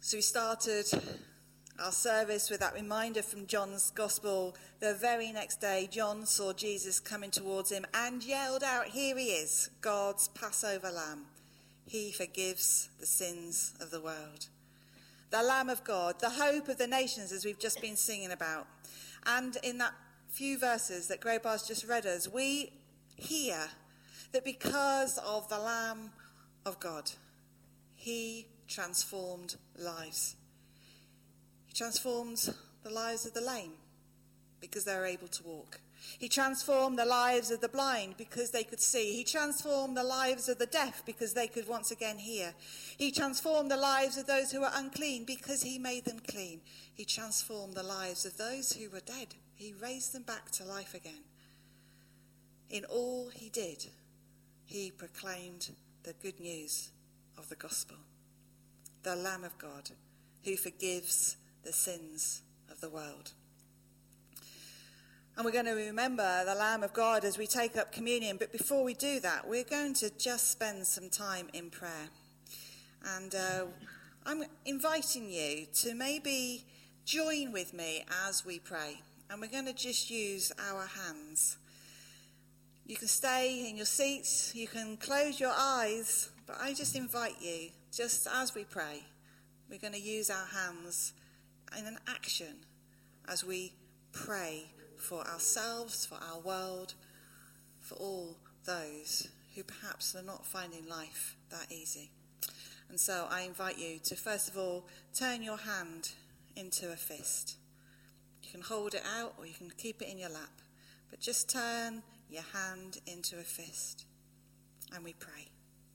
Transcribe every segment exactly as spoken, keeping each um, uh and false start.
So we started our service with that reminder from John's Gospel. The very next day, John saw Jesus coming towards him and yelled out, "Here he is, God's Passover lamb. He forgives the sins of the world." The Lamb of God, the hope of the nations, as we've just been singing about. And in that few verses that Grobar's just read us, we hear that because of the Lamb of God, he transformed lives. He transformed the lives of the lame because they were able to walk. He transformed the lives of the blind because they could see. He transformed the lives of the deaf because they could once again hear. He transformed the lives of those who were unclean because he made them clean. He transformed the lives of those who were dead. He raised them back to life again. In all he did, he proclaimed the good news of the gospel. The Lamb of God, who forgives the sins of the world. And we're going to remember the Lamb of God as we take up communion. But before we do that, we're going to just spend some time in prayer. And uh, I'm inviting you to maybe join with me as we pray. And we're going to just use our hands. You can stay in your seats. You can close your eyes. But I just invite you, just as we pray, we're going to use our hands in an action as we pray for ourselves, for our world, for all those who perhaps are not finding life that easy. And so I invite you to first of all turn your hand into a fist. You can hold it out or you can keep it in your lap, but just turn your hand into a fist and we pray.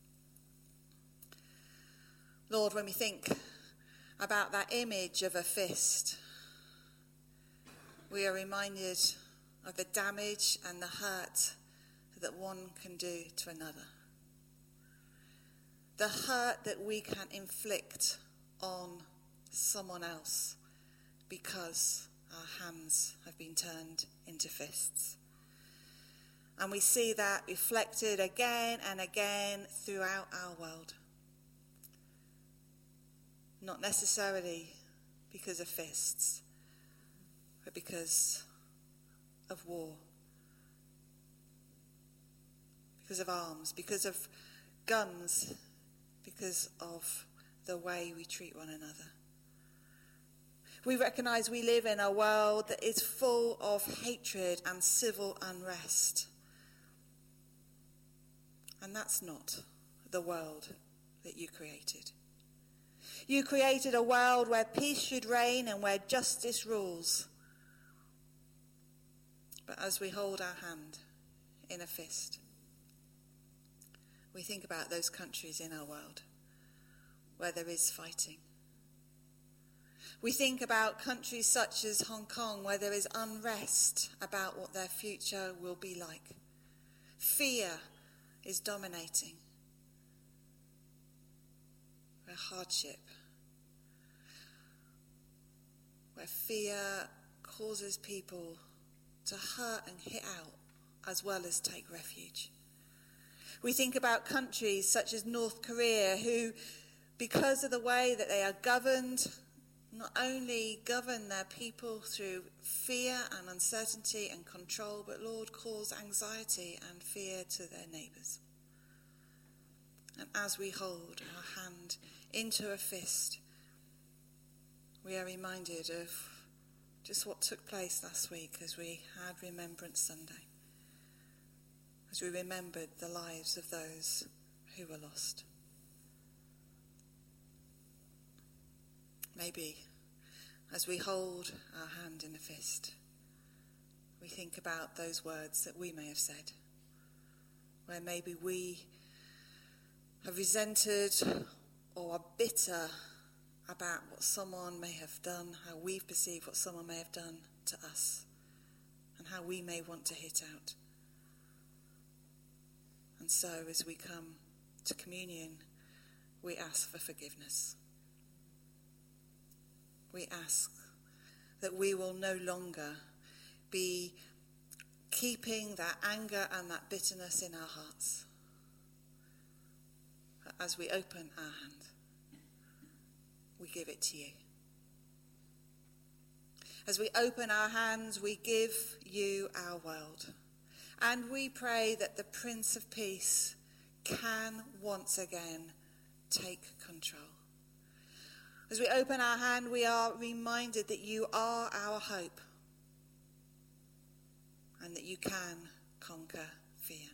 Lord, when we think about that image of a fist, we are reminded of the damage and the hurt that one can do to another. The hurt that we can inflict on someone else because our hands have been turned into fists. And we see that reflected again and again throughout our world. Not necessarily because of fists, but because of war, because of arms, because of guns, because of the way we treat one another. We recognise we live in a world that is full of hatred and civil unrest. And that's not the world that you created. You created a world where peace should reign and where justice rules. But as we hold our hand in a fist, we think about those countries in our world where there is fighting. We think about countries such as Hong Kong where there is unrest about what their future will be like. Fear is dominating. Where hardship, where fear causes people to hurt and hit out as well as take refuge. We think about countries such as North Korea who, because of the way that they are governed, not only govern their people through fear and uncertainty and control, but Lord, cause anxiety and fear to their neighbours. And as we hold our hand into a fist, we are reminded of just what took place last week as we had Remembrance Sunday, as we remembered the lives of those who were lost. Maybe as we hold our hand in a fist, we think about those words that we may have said, where maybe we have resented or are bitter about what someone may have done, how we've perceived what someone may have done to us, and how we may want to hit out. And so as we come to communion, we ask for forgiveness. We ask that we will no longer be keeping that anger and that bitterness in our hearts. But as we open our hand, we give give it to you. As we open our hands, we give you our world. And we pray that the Prince of Peace can once again take control. As we open our hand, we are reminded that you are our hope and that you can conquer fear.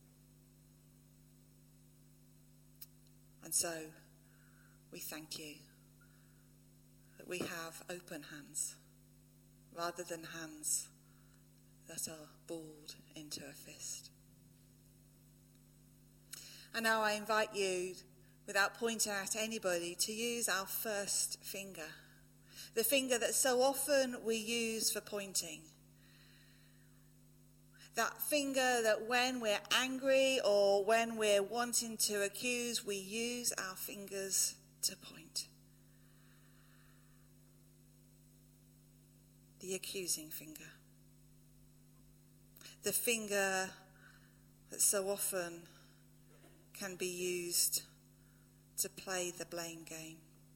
And so we thank you that we have open hands rather than hands that are balled into a fist. And now I invite you, without pointing at anybody, to use our first finger, the finger that so often we use for pointing. That finger that when we're angry or when we're wanting to accuse, we use our fingers to point. The accusing finger. The finger that so often can be used to play the blame game.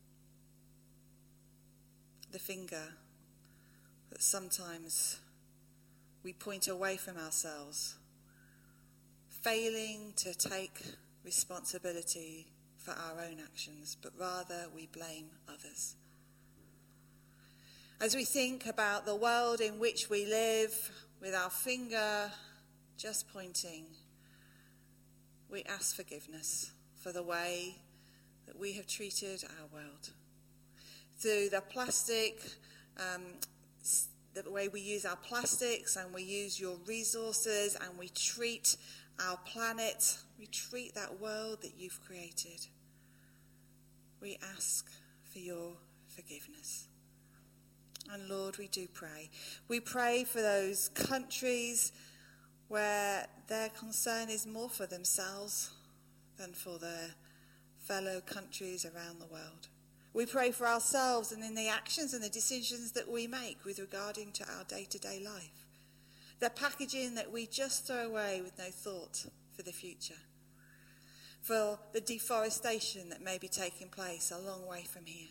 The finger that sometimes we point away from ourselves, failing to take responsibility for our own actions, but rather we blame others. As we think about the world in which we live, with our finger just pointing, we ask forgiveness for the way that we have treated our world. Through the plastic, um, the way we use our plastics and we use your resources and we treat our planet, we treat that world that you've created. We ask for your forgiveness. And Lord, we do pray. We pray for those countries where their concern is more for themselves than for their fellow countries around the world. We pray for ourselves and in the actions and the decisions that we make with regarding to our day-to-day life. The packaging that we just throw away with no thought for the future. For the deforestation that may be taking place a long way from here.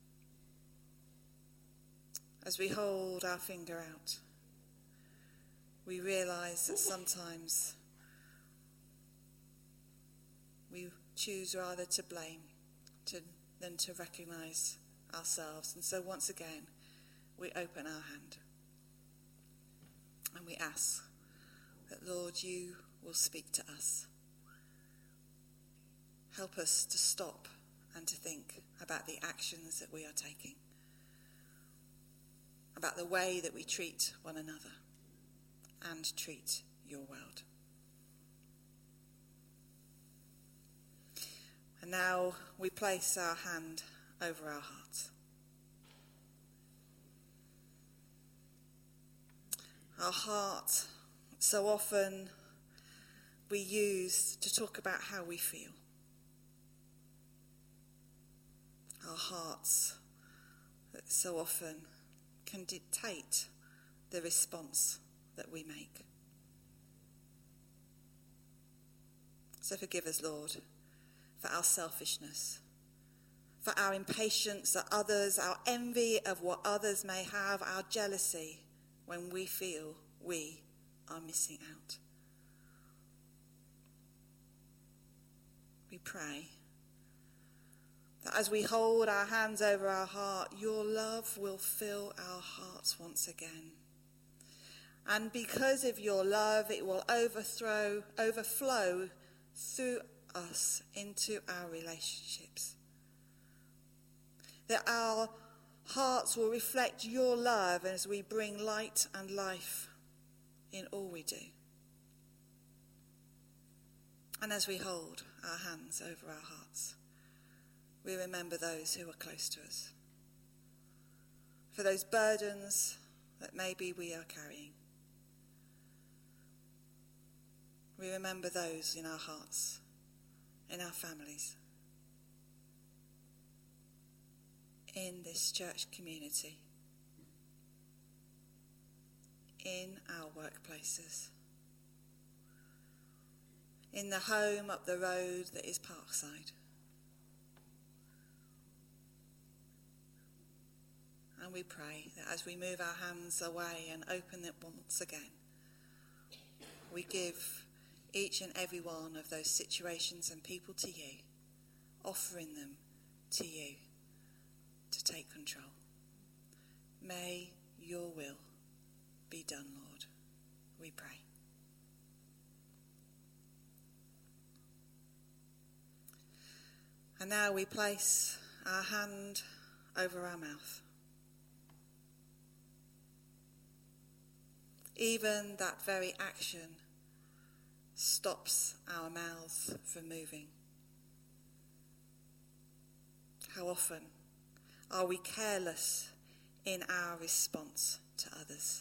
As we hold our finger out, we realise that sometimes we choose rather to blame to, than to recognise ourselves. And so once again, we open our hand and we ask that, Lord, you will speak to us. Help us to stop and to think about the actions that we are taking, about the way that we treat one another and treat your world. And now we place our hand over our hearts. Our heart, so often we use to talk about how we feel. Our hearts that so often can dictate the response that we make. So forgive us, Lord, for our selfishness, for our impatience at others, our envy of what others may have, our jealousy when we feel we are missing out. We pray that as we hold our hands over our heart, your love will fill our hearts once again. And because of your love, it will overthrow, overflow through us into our relationships. That our hearts will reflect your love as we bring light and life in all we do. And as we hold our hands over our hearts, we remember those who are close to us, for those burdens that maybe we are carrying. We remember those in our hearts, in our families, in this church community, in our workplaces, in the home up the road that is Parkside. we pray that as we move our hands away and open it once again, we give each and every one of those situations and people to you, offering them to you to take control. May your will be done, Lord, we pray. And now we place our hand over our mouth. Even that very action stops our mouths from moving. How often are we careless in our response to others?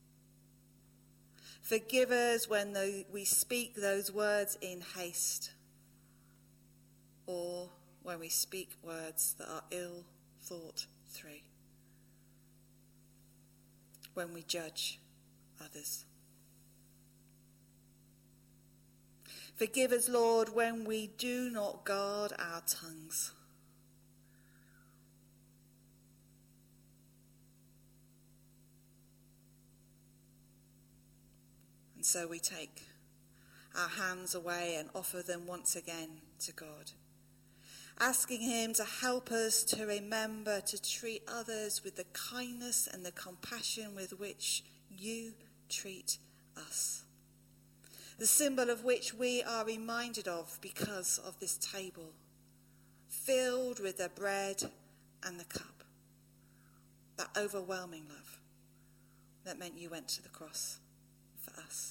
Forgive us when we speak those words in haste, or when we speak words that are ill thought through, when we judge others. Forgive us, Lord, when we do not guard our tongues. And so we take our hands away and offer them once again to God, asking him to help us to remember to treat others with the kindness and the compassion with which you treat us. The symbol of which we are reminded of because of this table, filled with the bread and the cup. That overwhelming love that meant you went to the cross for us.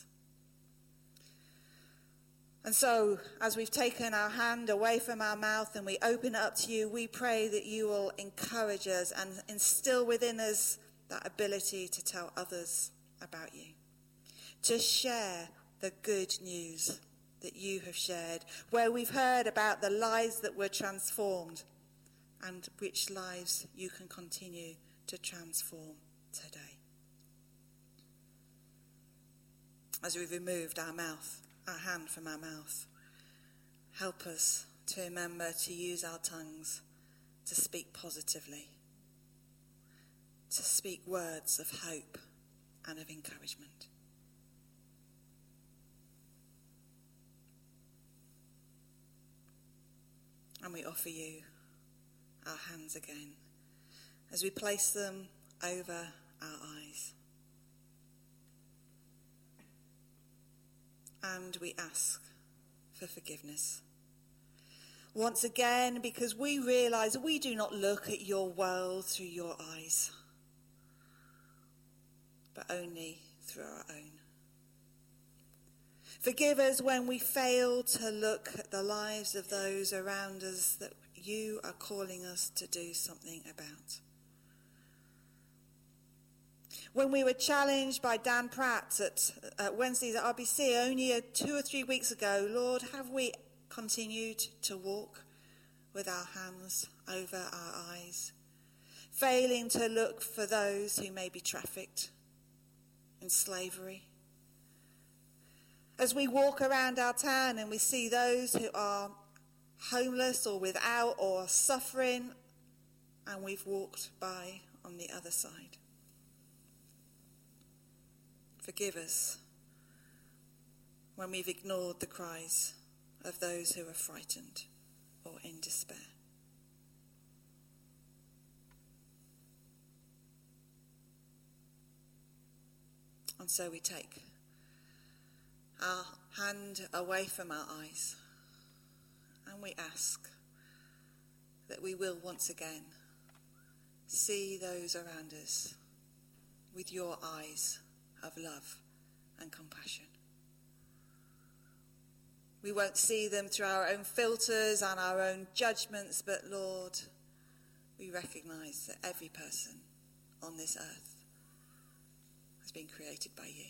And so, as we've taken our hand away from our mouth and we open it up to you, we pray that you will encourage us and instill within us that ability to tell others about you, to share the good news that you have shared, where we've heard about the lives that were transformed and which lives you can continue to transform today. As we've removed our mouth, our hand from our mouth, help us to remember to use our tongues to speak positively, to speak words of hope and of encouragement. And we offer you our hands again as we place them over our eyes. And we ask for forgiveness. Once again, because we realise we do not look at your world through your eyes, but only through our own. Forgive us when we fail to look at the lives of those around us that you are calling us to do something about. When we were challenged by Dan Pratt at, at Wednesdays at R B C only a, two or three weeks ago, Lord, have we continued to walk with our hands over our eyes, failing to look for those who may be trafficked in slavery? As we walk around our town and we see those who are homeless or without or suffering, and we've walked by on the other side. Forgive us when we've ignored the cries of those who are frightened or in despair. And so we take our hand away from our eyes and we ask that we will once again see those around us with your eyes of love and compassion. We won't see them through our own filters and our own judgments, but Lord, we recognise that every person on this earth has been created by you.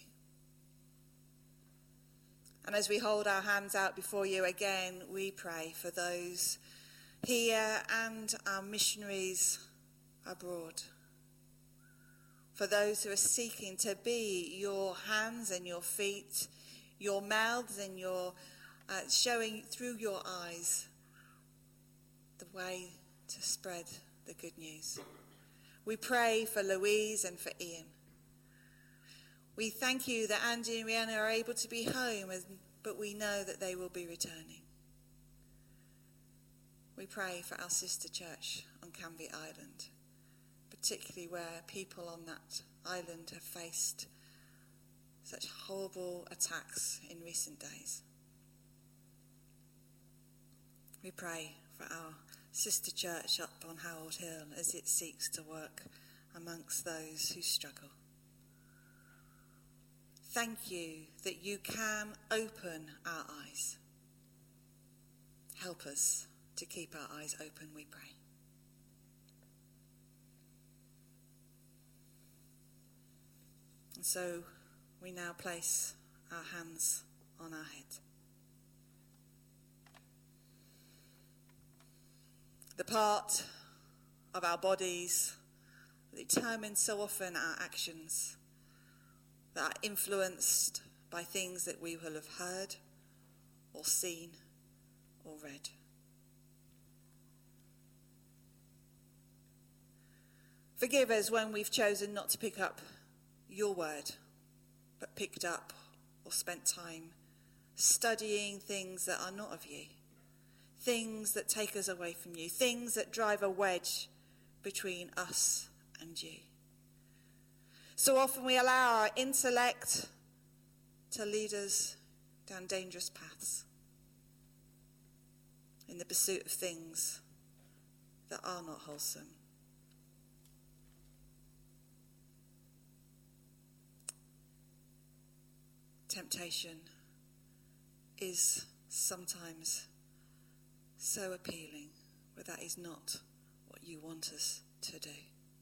And as we hold our hands out before you again, we pray for those here and our missionaries abroad, for those who are seeking to be your hands and your feet, your mouths and your uh, showing through your eyes the way to spread the good news. We pray for Louise and for Ian. We thank you that Andy and Rihanna are able to be home, but we know that they will be returning. We pray for our sister church on Canvey Island, particularly where people on that island have faced such horrible attacks in recent days. We pray for our sister church up on Harold Hill as it seeks to work amongst those who struggle. Thank you that you can open our eyes. Help us to keep our eyes open, we pray. And so we now place our hands on our head. The part of our bodies that determines so often our actions, that are influenced by things that we will have heard or seen or read. Forgive us when we've chosen not to pick up your word, but picked up or spent time studying things that are not of you, things that take us away from you, things that drive a wedge between us and you. So often we allow our intellect to lead us down dangerous paths in the pursuit of things that are not wholesome. Temptation is sometimes so appealing, but that is not what you want us to do.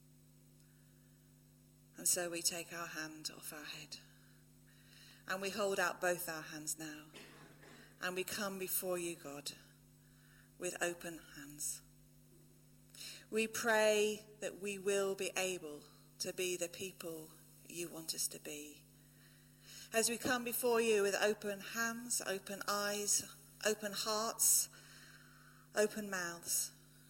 And so we take our hand off our head and we hold out both our hands now and we come before you, God, with open hands. We pray that we will be able to be the people you want us to be. As we come before you with open hands, open eyes, open hearts, open mouths,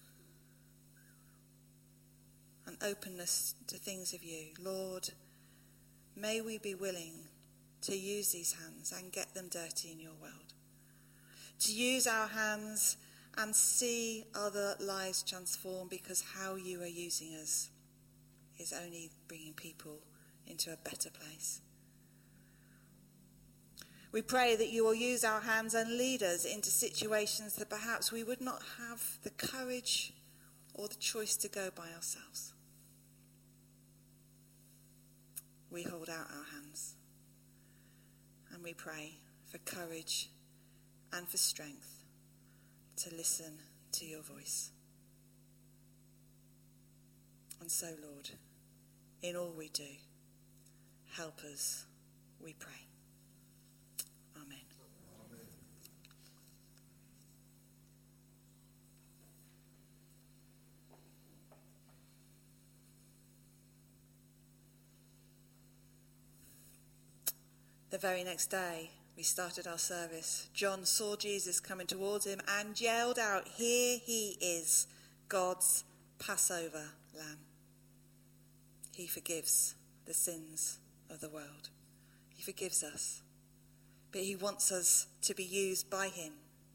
and openness to things of you. Lord, may we be willing to use these hands and get them dirty in your world. To use our hands and see other lives transformed, because how you are using us is only bringing people into a better place. We pray that you will use our hands and lead us into situations that perhaps we would not have the courage or the choice to go by ourselves. We hold out our hands and we pray for courage and for strength to listen to your voice. And so, Lord, in all we do, help us, we pray. Amen. Amen. The very next day, we started our service. John saw Jesus coming towards him and yelled out, "Here he is, God's Passover lamb." He forgives the sins of the world. He forgives us. But he wants us to be used by him.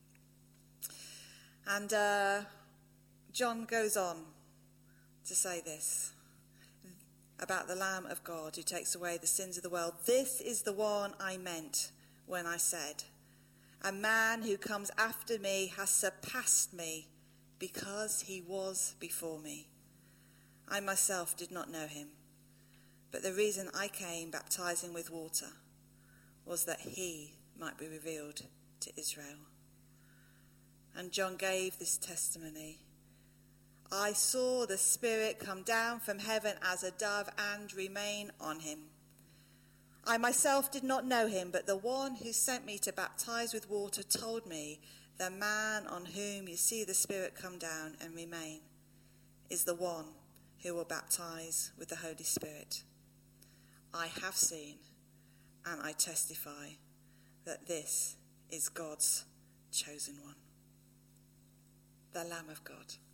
And uh, John goes on to say this about the Lamb of God who takes away the sins of the world. "This is the one I meant when I said, 'A man who comes after me has surpassed me because he was before me.' I myself did not know him, but the reason I came baptizing with water was that he might be revealed to Israel." And John gave this testimony. "I saw the Spirit come down from heaven as a dove and remain on him. I myself did not know him, but the one who sent me to baptize with water told me, 'The man on whom you see the Spirit come down and remain is the one who will baptize with the Holy Spirit.' I have seen and I testify that this is God's chosen one." The Lamb of God.